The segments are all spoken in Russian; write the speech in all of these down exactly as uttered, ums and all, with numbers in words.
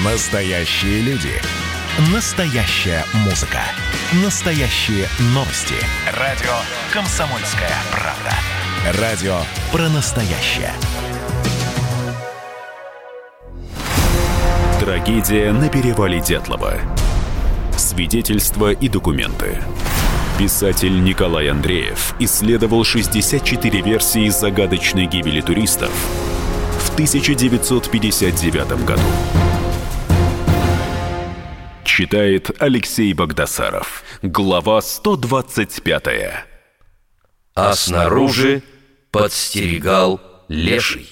Настоящие люди. Настоящая музыка. Настоящие новости. Радио «Комсомольская правда». Радио про настоящее. Трагедия на перевале Дятлова. Свидетельства и документы. Писатель Николай Андреев исследовал шестьдесят четыре версии загадочной гибели туристов в тысяча девятьсот пятьдесят девятом году. Читает Алексей Богдасаров. Глава сто двадцать пятая. А снаружи подстерегал леший.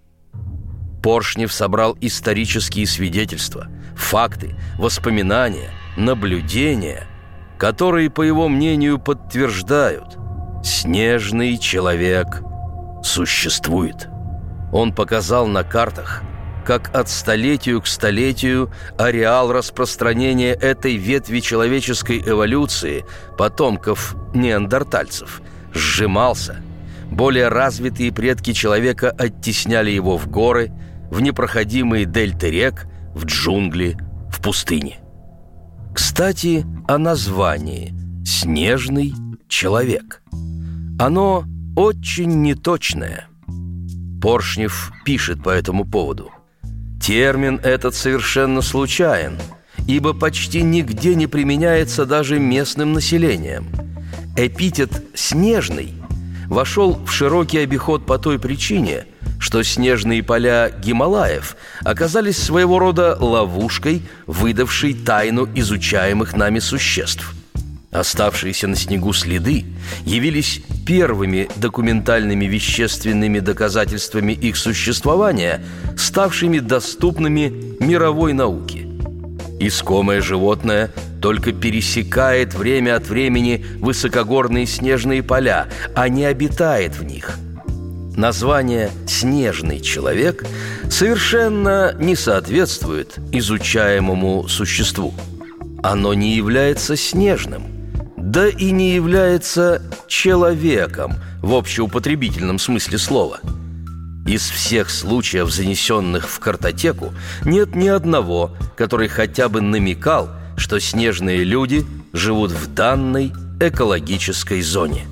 Поршнев собрал исторические свидетельства, факты, воспоминания, наблюдения, которые, по его мнению, подтверждают: снежный человек существует. Он показал на картах, как от столетию к столетию ареал распространения этой ветви человеческой эволюции, потомков неандертальцев, сжимался. Более развитые предки человека оттесняли его в горы, в непроходимые дельты рек, в джунгли, в пустыне. Кстати, о названии «снежный человек». Оно очень неточное. Поршнев пишет по этому поводу: термин этот совершенно случайен, ибо почти нигде не применяется даже местным населением. Эпитет «снежный» вошел в широкий обиход по той причине, что снежные поля Гималаев оказались своего рода ловушкой, выдавшей тайну изучаемых нами существ. Оставшиеся на снегу следы явились первыми документальными вещественными доказательствами их существования, ставшими доступными мировой науке. Искомое животное только пересекает время от времени высокогорные снежные поля, а не обитает в них. Название «снежный человек» совершенно не соответствует изучаемому существу. Оно не является снежным, да и не является человеком в общеупотребительном смысле слова. Из всех случаев, занесенных в картотеку, нет ни одного, который хотя бы намекал, что снежные люди живут в данной экологической зоне.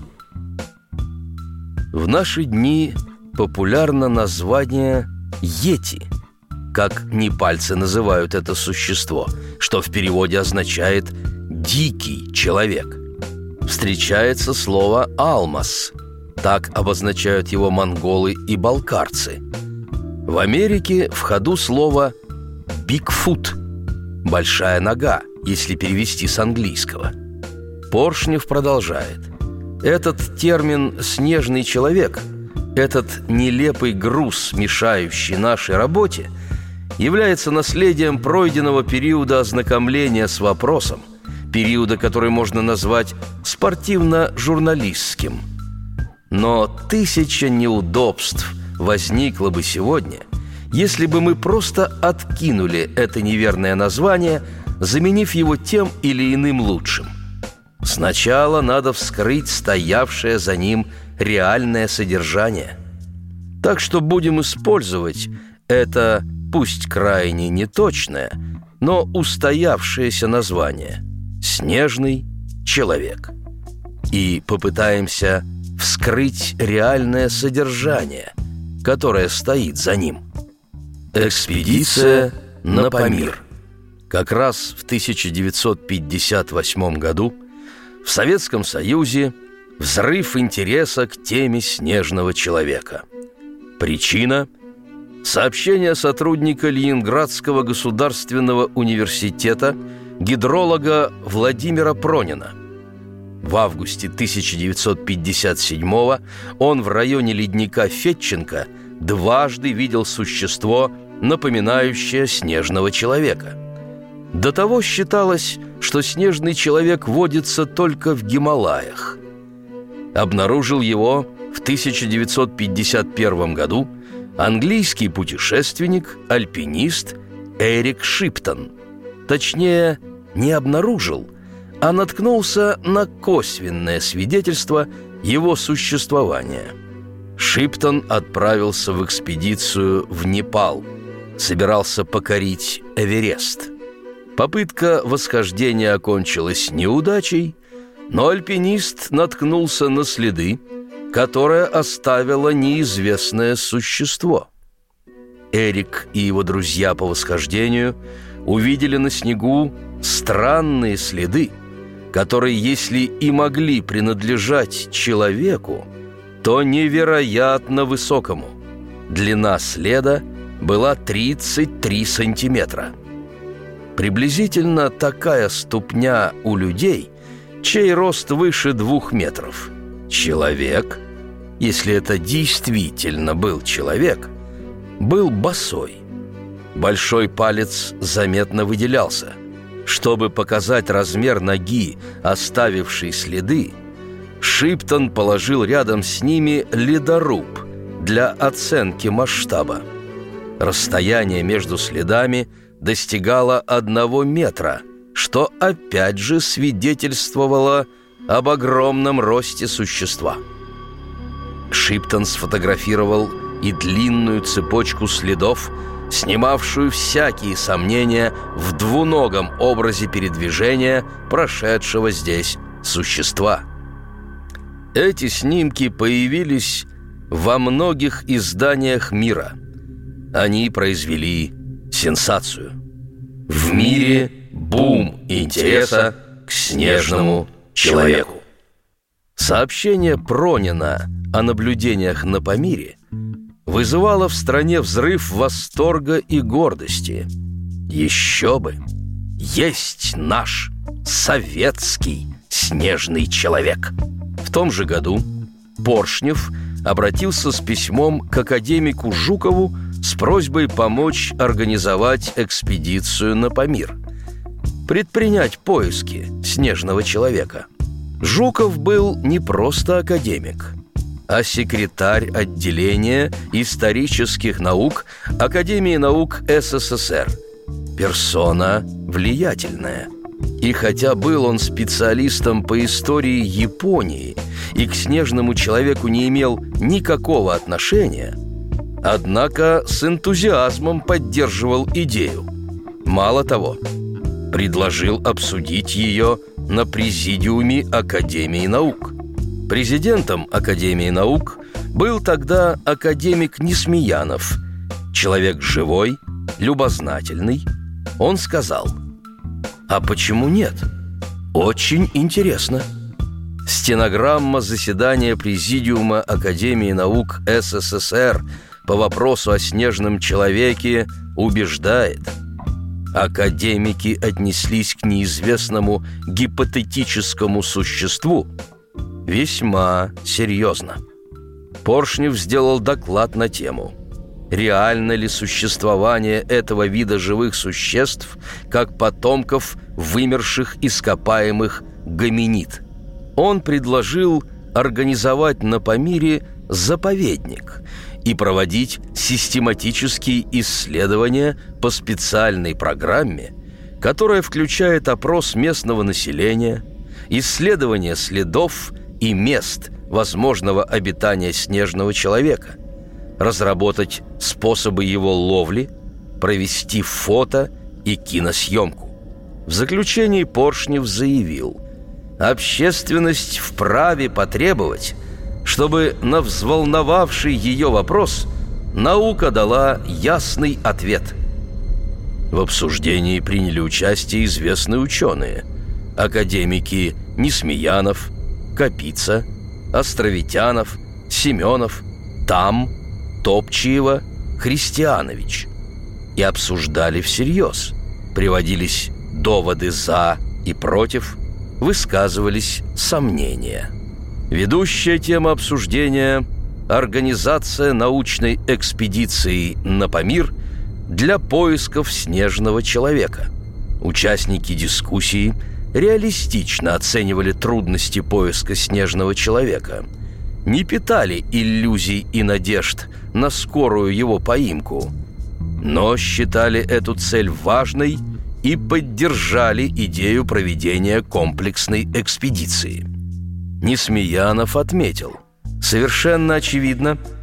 В наши дни популярно название «йети», как непальцы называют это существо, что в переводе означает «дикий человек». Встречается слово «алмаз», так обозначают его монголы и балкарцы. В Америке в ходу слово «бигфут» – «большая нога», если перевести с английского. Поршнев продолжает: этот термин «снежный человек», этот нелепый груз, мешающий нашей работе, является наследием пройденного периода ознакомления с вопросом, периода, который можно назвать спортивно-журналистским. Но тысяча неудобств возникло бы сегодня, если бы мы просто откинули это неверное название, заменив его тем или иным лучшим. Сначала надо вскрыть стоявшее за ним реальное содержание. Так что будем использовать это, пусть крайне неточное, но устоявшееся название «снежный человек». И попытаемся вскрыть реальное содержание, которое стоит за ним. Экспедиция на Памир. Как раз в тысяча девятьсот пятьдесят восьмом году в Советском Союзе взрыв интереса к теме снежного человека. Причина – сообщение сотрудника Ленинградского государственного университета, гидролога Владимира Пронина. В августе тысяча девятьсот пятьдесят седьмого он в районе ледника Федченко дважды видел существо, напоминающее снежного человека. До того считалось, что снежный человек водится только в Гималаях. Обнаружил его в тысяча девятьсот пятьдесят первом году английский путешественник, альпинист Эрик Шиптон. Точнее, не обнаружил, а наткнулся на косвенное свидетельство его существования. Шиптон отправился в экспедицию в Непал. собирался покорить Эверест. Попытка восхождения окончилась неудачей, но альпинист наткнулся на следы, которые оставило неизвестное существо. Эрик и его друзья по восхождению увидели на снегу странные следы, которые, если и могли принадлежать человеку, то невероятно высокому. Длина следа была тридцать три сантиметра. Приблизительно такая ступня у людей, чей рост выше двух метров. Человек, если это действительно был человек, был босой. Большой палец заметно выделялся. Чтобы показать размер ноги, оставившей следы, Шиптон положил рядом с ними ледоруб для оценки масштаба. Расстояние между следами достигало одного метра, что опять же свидетельствовало об огромном росте существа. Шиптон сфотографировал и длинную цепочку следов, снимавшую всякие сомнения в двуногом образе передвижения прошедшего здесь существа. Эти снимки появились во многих изданиях мира. Они произвели сенсацию. В мире бум интереса к снежному человеку. Сообщение Пронина о наблюдениях на Памире вызывало в стране взрыв восторга и гордости. Еще бы! Есть наш советский снежный человек! В том же году Поршнев обратился с письмом к академику Жукову с просьбой помочь организовать экспедицию на Памир, предпринять поиски снежного человека. Жуков был не просто академик, а секретарь отделения исторических наук Академии наук СССР. Персона влиятельная. И хотя был он специалистом по истории Японии и к снежному человеку не имел никакого отношения, однако с энтузиазмом поддерживал идею. Мало того, предложил обсудить ее на президиуме Академии наук. Президентом Академии наук был тогда академик Несмеянов, человек живой, любознательный. Он сказал: «А почему нет? Очень интересно». Стенограмма заседания Президиума Академии наук СССР по вопросу о снежном человеке убеждает: академики отнеслись к неизвестному гипотетическому существу весьма серьезно. Поршнев сделал доклад на тему: реально ли существование этого вида живых существ как потомков вымерших ископаемых гоминид. Он предложил организовать на Памире заповедник и проводить систематические исследования по специальной программе, которая включает опрос местного населения, исследование следов и мест возможного обитания снежного человека, разработать способы его ловли, провести фото и киносъемку. В заключении Поршнев заявил: общественность вправе потребовать, чтобы на взволновавший ее вопрос наука дала ясный ответ. В обсуждении приняли участие известные ученые: академики Несмеянов, Капица, Островитянов, Семенов, Там, Топчиева, Христианович. И обсуждали всерьез. Приводились доводы «за» и «против», высказывались сомнения. Ведущая тема обсуждения – организация научной экспедиции на Памир для поисков снежного человека. Участники дискуссии реалистично оценивали трудности поиска снежного человека, не питали иллюзий и надежд на скорую его поимку, но считали эту цель важной и поддержали идею проведения комплексной экспедиции. Несмеянов отметил: совершенно очевидно,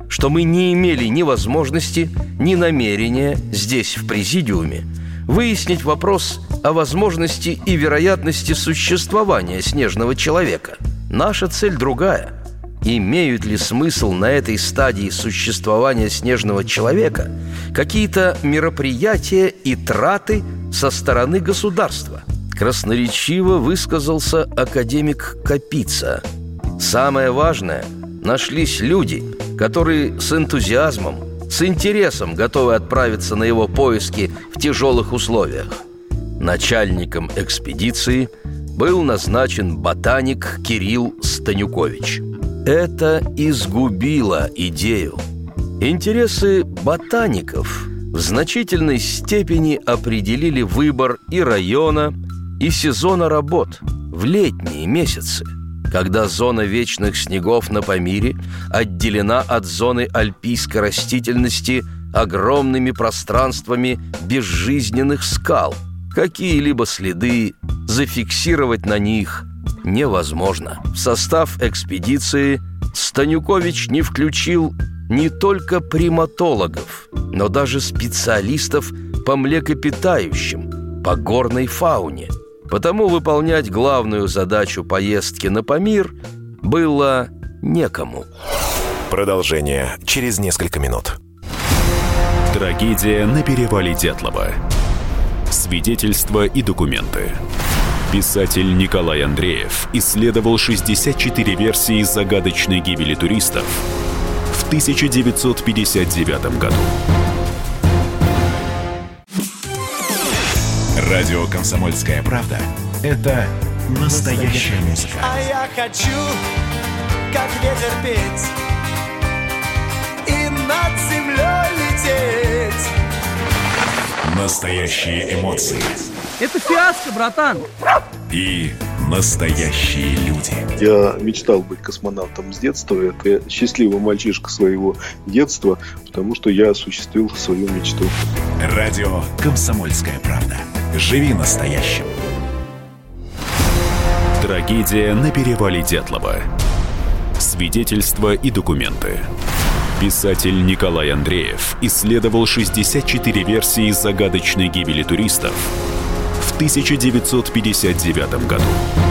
что мы не имели ни возможности, ни намерения здесь, в президиуме, выяснить вопрос о возможности и вероятности существования снежного человека. Наша цель другая. Имеют ли смысл на этой стадии существования снежного человека какие-то мероприятия и траты со стороны государства? Красноречиво высказался академик Капица. Самое важное – нашлись люди, которые с энтузиазмом, с интересом готовы отправиться на его поиски в тяжелых условиях. Начальником экспедиции был назначен ботаник Кирилл Станюкович. Это изгубило идею. Интересы ботаников в значительной степени определили выбор и района, и сезона работ в летние месяцы, когда зона вечных снегов на Памире отделена от зоны альпийской растительности огромными пространствами безжизненных скал. Какие-либо следы зафиксировать на них невозможно. В состав экспедиции Станюкович не включил не только приматологов, но даже специалистов по млекопитающим, по горной фауне. Потому выполнять главную задачу поездки на Памир было некому. Продолжение через несколько минут. Трагедия на перевале Дятлова. Свидетельства и документы. Писатель Николай Андреев исследовал шестьдесят четыре версии загадочной гибели туристов в тысяча девятьсот пятьдесят девятом году. Радио «Комсомольская правда» — это настоящая музыка. А я хочу, как ветер, петь и над землей лететь. Настоящие эмоции. Это фиаско, братан. И настоящие люди. Я мечтал быть космонавтом с детства. Это счастливый мальчишка своего детства, потому что я осуществил свою мечту. Радио «Комсомольская правда». Живи настоящим. Трагедия на перевале Дятлова. Свидетельства и документы. Писатель Николай Андреев исследовал шестьдесят четыре версии загадочной гибели туристов в тысяча девятьсот пятьдесят девятом году.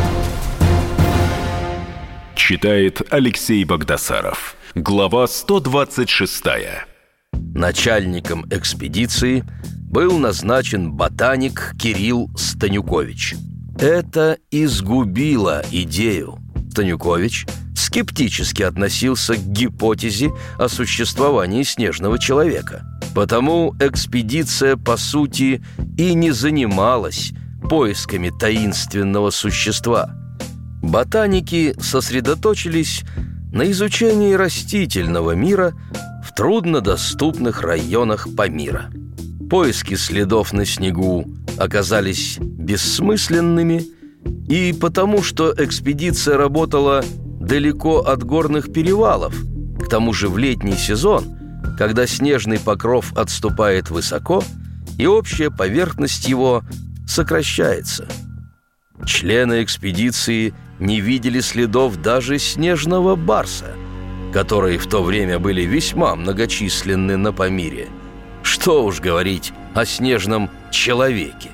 Читает Алексей Багдасаров. Глава сто двадцать шесть. Начальником экспедиции был назначен ботаник Кирилл Станюкович. Это изгубило идею. Станюкович скептически относился к гипотезе о существовании снежного человека. Потому экспедиция, по сути, и не занималась поисками таинственного существа. Ботаники сосредоточились на изучении растительного мира в труднодоступных районах Памира. Поиски следов на снегу оказались бессмысленными, и потому, что экспедиция работала далеко от горных перевалов, к тому же в летний сезон, когда снежный покров отступает высоко, и общая поверхность его сокращается. Члены экспедиции не видели следов даже снежного барса, которые в то время были весьма многочисленны на Памире. Что уж говорить о снежном человеке.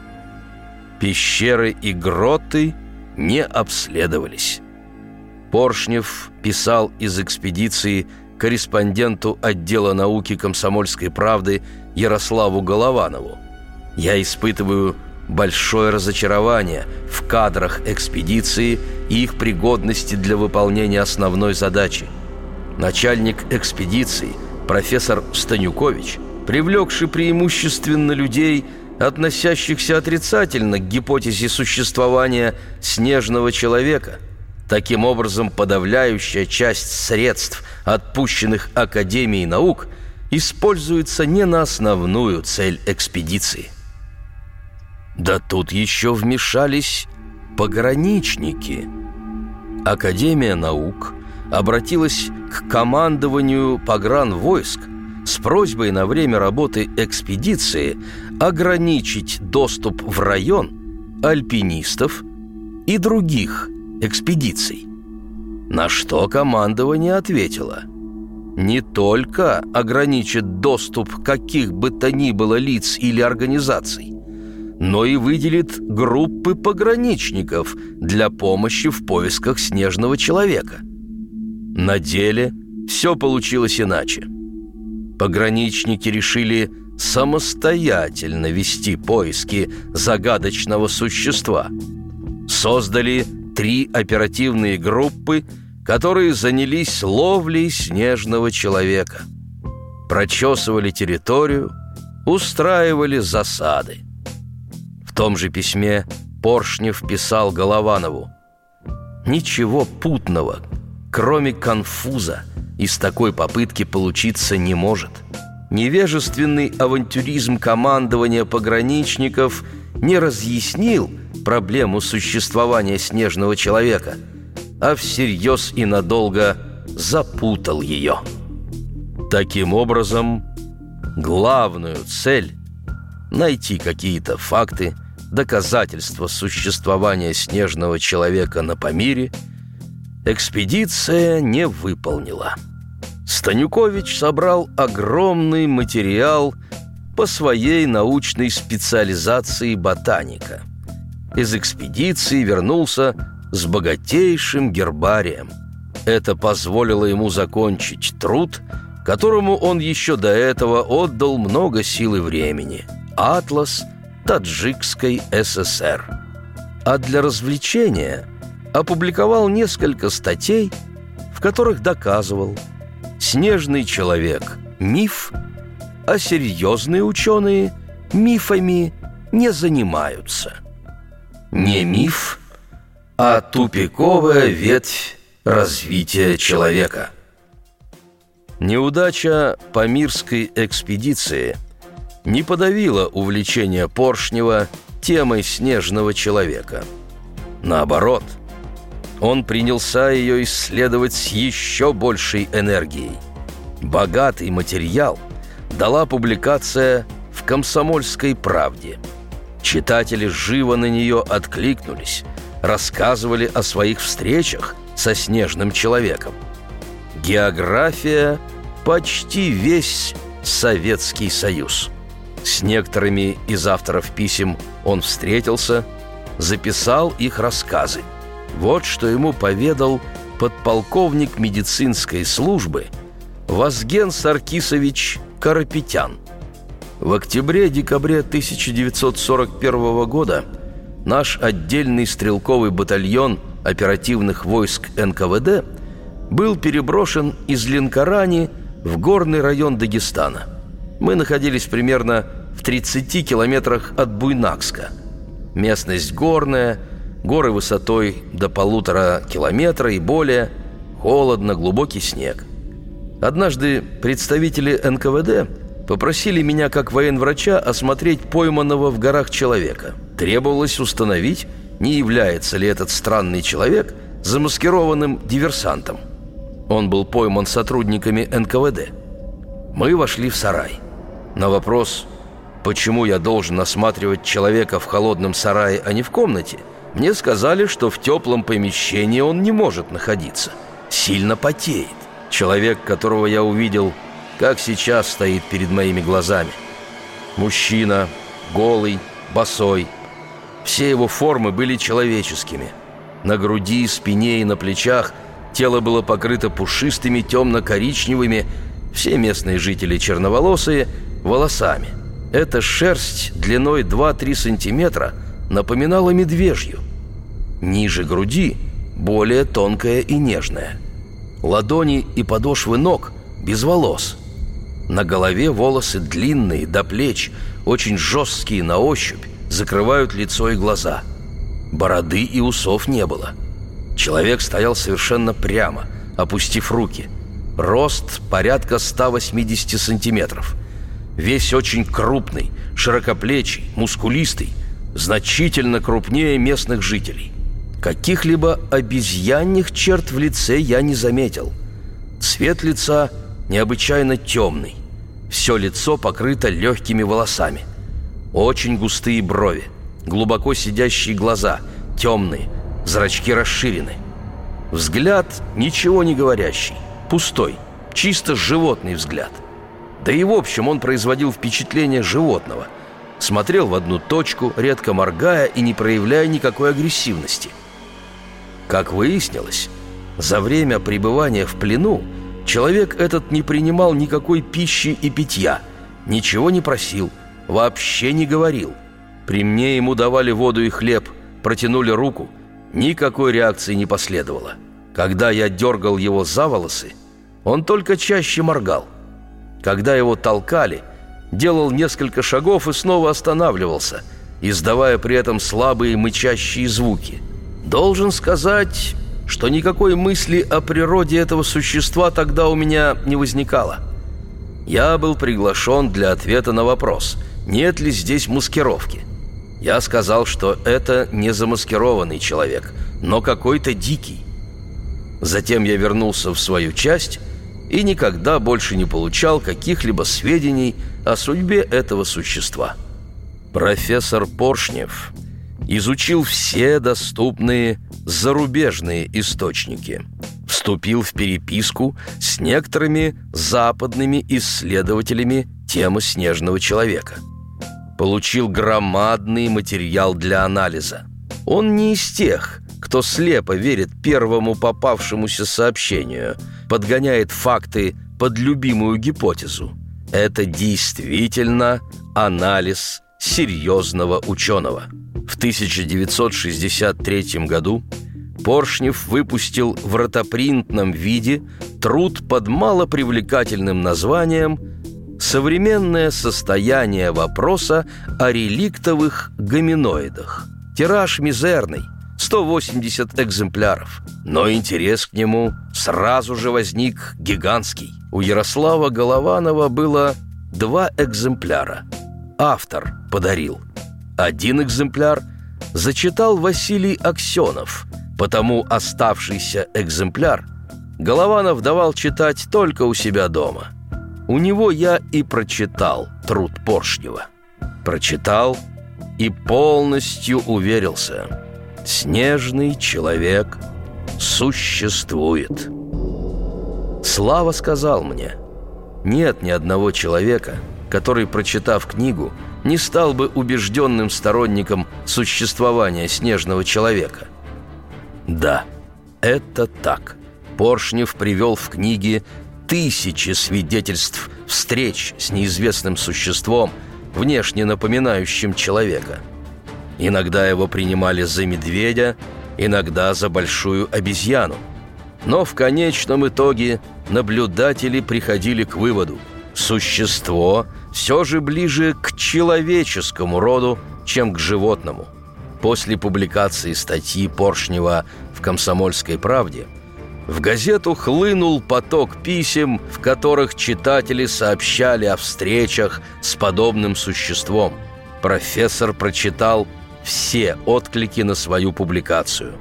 Пещеры и гроты не обследовались. Поршнев писал из экспедиции корреспонденту отдела науки «Комсомольской правды» Ярославу Голованову: «Я испытываю большое разочарование в кадрах экспедиции и их пригодности для выполнения основной задачи. Начальник экспедиции, профессор Станюкович, привлекший преимущественно людей, относящихся отрицательно к гипотезе существования снежного человека. Таким образом, подавляющая часть средств, отпущенных Академией наук, используется не на основную цель экспедиции». Да тут еще вмешались пограничники. Академия наук обратилась к командованию погранвойск с просьбой на время работы экспедиции ограничить доступ в район альпинистов и других экспедиций. На что командование ответило: не только ограничит доступ каких бы то ни было лиц или организаций, но и выделит группы пограничников для помощи в поисках снежного человека. На деле все получилось иначе. Пограничники решили самостоятельно вести поиски загадочного существа. Создали три оперативные группы, которые занялись ловлей снежного человека. Прочесывали территорию, устраивали засады. В том же письме Поршнев писал Голованову: «Ничего путного, кроме конфуза, из такой попытки получиться не может. Невежественный авантюризм командования пограничников не разъяснил проблему существования снежного человека, а всерьез и надолго запутал ее». Таким образом, главную цель – найти какие-то факты, доказательства существования снежного человека на Памире – экспедиция не выполнила. Станюкович собрал огромный материал по своей научной специализации ботаника. Из экспедиции вернулся с богатейшим гербарием. Это позволило ему закончить труд, которому он еще до этого отдал много сил и времени – «Атлас Таджикской ССР». А для развлечения опубликовал несколько статей, в которых доказывал: снежный человек – миф, а серьезные ученые мифами не занимаются. Не миф, а тупиковая ветвь развития человека. Неудача Памирской экспедиции не подавила увлечение Поршнева темой снежного человека. Наоборот, он принялся ее исследовать с еще большей энергией. Богатый материал дала публикация в «Комсомольской правде». Читатели живо на нее откликнулись, рассказывали о своих встречах со снежным человеком. География – почти весь Советский Союз. С некоторыми из авторов писем он встретился, записал их рассказы. Вот что ему поведал подполковник медицинской службы Вазген Саркисович Карапетян. В октябре-декабре тысяча девятьсот сорок первого года наш отдельный стрелковый батальон оперативных войск эн ка вэ дэ был переброшен из Ленкорани в горный район Дагестана. Мы находились примерно в тридцати километрах от Буйнакска. Местность горная, горы высотой до полутора километра и более, холодно, глубокий снег. Однажды представители эн ка вэ дэ попросили меня как военврача осмотреть пойманного в горах человека. Требовалось установить, не является ли этот странный человек замаскированным диверсантом. Он был пойман сотрудниками эн ка вэ дэ. Мы вошли в сарай. На вопрос, почему я должен осматривать человека в холодном сарае, а не в комнате, мне сказали, что в теплом помещении он не может находиться. Сильно потеет. Человек, которого я увидел, как сейчас стоит перед моими глазами. Мужчина, голый, босой. Все его формы были человеческими. На груди, спине и на плечах тело было покрыто пушистыми темно-коричневыми, все местные жители черноволосые, волосами. Эта шерсть длиной два-три сантиметра напоминала медвежью. Ниже груди более тонкая и нежная. Ладони и подошвы ног без волос. На голове волосы длинные, до плеч, очень жесткие на ощупь, закрывают лицо и глаза. Бороды и усов не было. Человек стоял совершенно прямо, опустив руки. Рост порядка ста восьмидесяти сантиметров. Весь очень крупный, широкоплечий, мускулистый, значительно крупнее местных жителей. Каких-либо обезьяньих черт в лице я не заметил. Цвет лица необычайно темный. Все лицо покрыто легкими волосами. Очень густые брови, глубоко сидящие глаза, темные, зрачки расширены. Взгляд ничего не говорящий, пустой, чисто животный взгляд. Да и в общем он производил впечатление животного. Смотрел в одну точку, редко моргая и не проявляя никакой агрессивности. Как выяснилось, за время пребывания в плену человек этот не принимал никакой пищи и питья, ничего не просил, вообще не говорил. При мне ему давали воду и хлеб, протянули руку, никакой реакции не последовало. Когда я дергал его за волосы, он только чаще моргал. Когда его толкали, делал несколько шагов и снова останавливался, издавая при этом слабые мычащие звуки. Должен сказать, что никакой мысли о природе этого существа тогда у меня не возникало. Я был приглашен для ответа на вопрос, нет ли здесь маскировки. Я сказал, что это не замаскированный человек, но какой-то дикий. Затем я вернулся в свою часть и никогда больше не получал каких-либо сведений о судьбе этого существа. Профессор Поршнев изучил все доступные зарубежные источники, вступил в переписку с некоторыми западными исследователями темы снежного человека, получил громадный материал для анализа. Он не из тех, кто слепо верит первому попавшемуся сообщению, подгоняет факты под любимую гипотезу. Это действительно анализ серьезного ученого. В тысяча девятьсот шестьдесят третьем году Поршнев выпустил в ротопринтном виде труд под малопривлекательным названием «Современное состояние вопроса о реликтовых гоминоидах». Тираж мизерный – сто восемьдесят экземпляров. Но интерес к нему сразу же возник гигантский. У Ярослава Голованова было два экземпляра. Автор подарил. Один экземпляр зачитал Василий Аксенов, потому оставшийся экземпляр Голованов давал читать только у себя дома. У него я и прочитал труд Поршнева. Прочитал и полностью уверился. Снежный человек существует. Слава сказал мне: нет ни одного человека, который, прочитав книгу, не стал бы убежденным сторонником существования снежного человека. Да, это так. Поршнев привел в книге тысячи свидетельств встреч с неизвестным существом, внешне напоминающим человека. Иногда его принимали за медведя, иногда за большую обезьяну. Но в конечном итоге наблюдатели приходили к выводу: существо все же ближе к человеческому роду, чем к животному. После публикации статьи Поршнева в «Комсомольской правде» в газету хлынул поток писем, в которых читатели сообщали о встречах с подобным существом. Профессор прочитал все отклики на свою публикацию.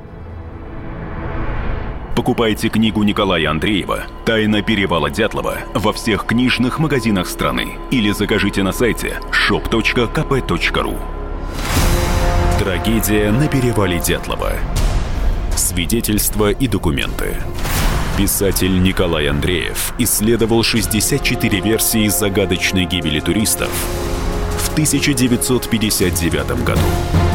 Покупайте книгу Николая Андреева «Тайна перевала Дятлова» во всех книжных магазинах страны или закажите на сайте шоп точка ка пэ точка ру. Трагедия на перевале Дятлова. Свидетельства и документы. Писатель Николай Андреев исследовал шестьдесят четыре версии загадочной гибели туристов в тысяча девятьсот пятьдесят девятом году.